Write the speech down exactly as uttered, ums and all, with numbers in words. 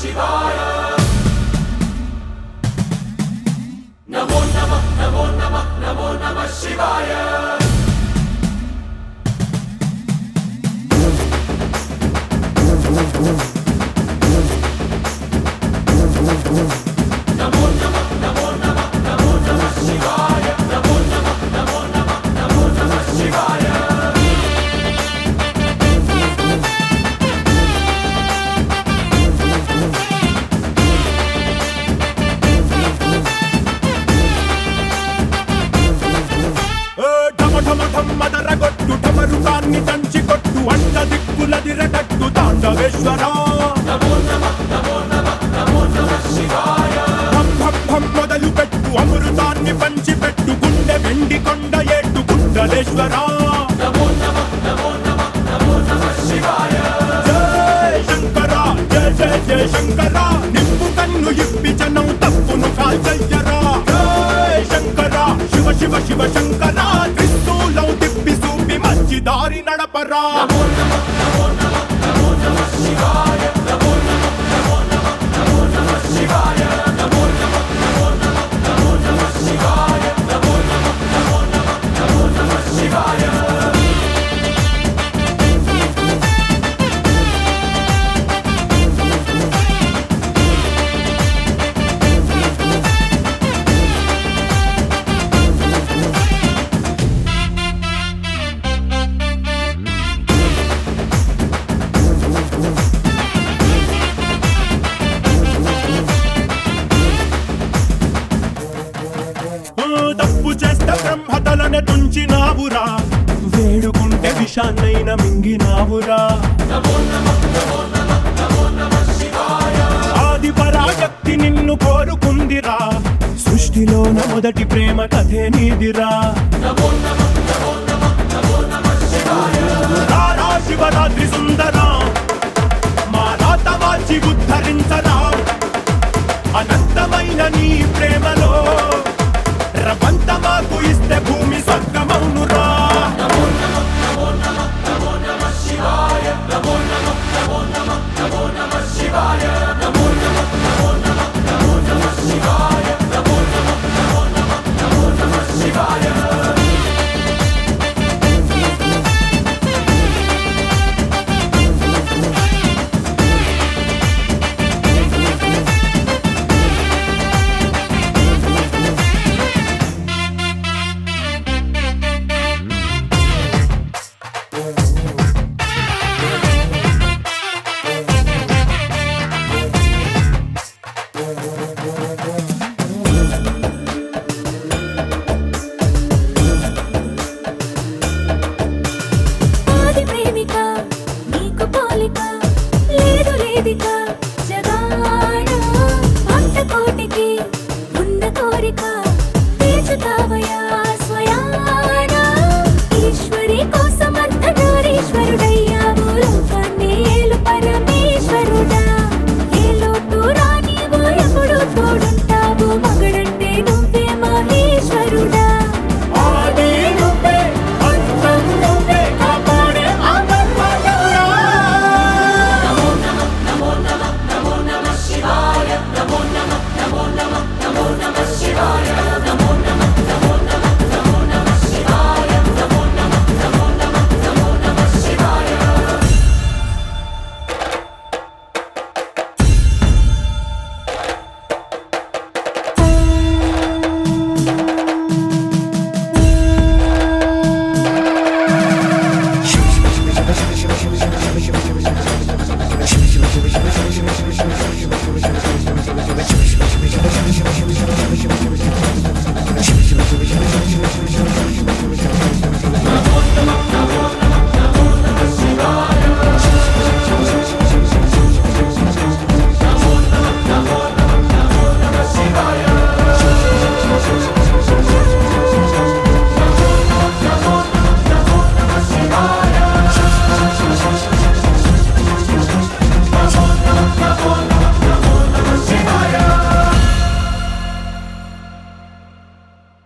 శివాయ నమో నమః నమో నమః నమో నమః శివాయ నమో నమః నమో నమః నమో నమః శివాయ నమో నమః నమో నమః నమో నమః శివాయ మదరగొట్టు ఠమరుకాన్ని దంచి కొట్టు అంట దిక్కులదిరగట్టు తాండవేశ్వరా నమో నమః నమో నమః నమో నమః శివాయ భం భం భం మొదలు పెట్టు అమృతాన్ని పంచి పెట్టు గుండె వెండి కొండ ఏట్టు గుండలేశ్వరా నమో నమః నమో నమః నమో నమః శివాయ జై శంకరా జయ జయ జయ శంకరా నిప్పు కన్ను ఇప్పి జనం తప్పును కాల్చయ్యరా జై శంకరా శివ శివ శివ శంకరా త్రిశూలం తిప్పి సూపి మంచి దారి నడపరా నమో నమః నమో నమః నమో నమః శివాయ నమో నమః నమో నమః నమో నమః శివాయ నమో నమః నమో నమః నమో నమః శివాయ నమో నమః నమో నమః నమో నమః శివాయ తప్పు చేస్తే బ్రహ్మతలనే తుంచినావురా వేడుకుంటే విషాన్నైన మింగినావురా నమో నమః నమో నమః నమో నమః శివాయ ఆది పరాశక్తి నిన్ను కోరుకుందిరా సృష్టిలోన మొదటి ప్రేమ కథే నీదిరా నమో నమః నమో నమః నమో నమః శివాయ రారా శివరాత్రి సుందరా